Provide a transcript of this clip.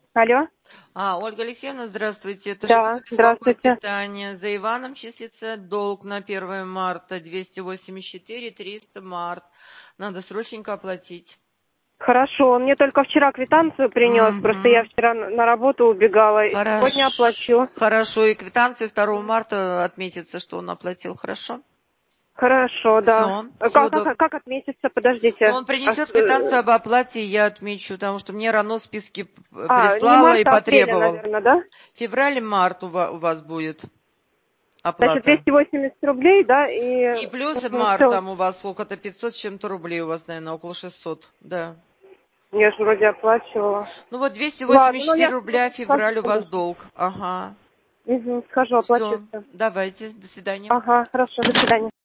Алло. Ольга Алексеевна, здравствуйте. Это Да, ЖКХ «Беспокойное здравствуйте. питание». За Иваном числится долг на 1 марта 284 300 март. Надо срочненько оплатить. Хорошо, он мне только вчера квитанцию принес, просто я Угу. вчера на работу убегала, и сегодня оплачу. Хорошо. И квитанцию 2 марта отметится, что он оплатил. Хорошо? Хорошо, да. Все. Всего Как, доброго. как отметиться? Ну, Подождите. он принесет квитанцию об оплате, и я отмечу, потому что мне РАНО списки Не прислала и марта, а апреля, потребовал. наверное, да? Февраль и март у вас будет Значит, оплата. 280 рублей, да, И и плюс март все. там у вас сколько-то, 500 с чем-то рублей у вас, наверное, около 600, да. Я же вроде оплачивала. Ну вот Ладно, ну 284 я рубля схожу, февраль у вас конечно. долг. Ага. Схожу, оплачу Все, все. давайте, до свидания. Ага, хорошо, до свидания.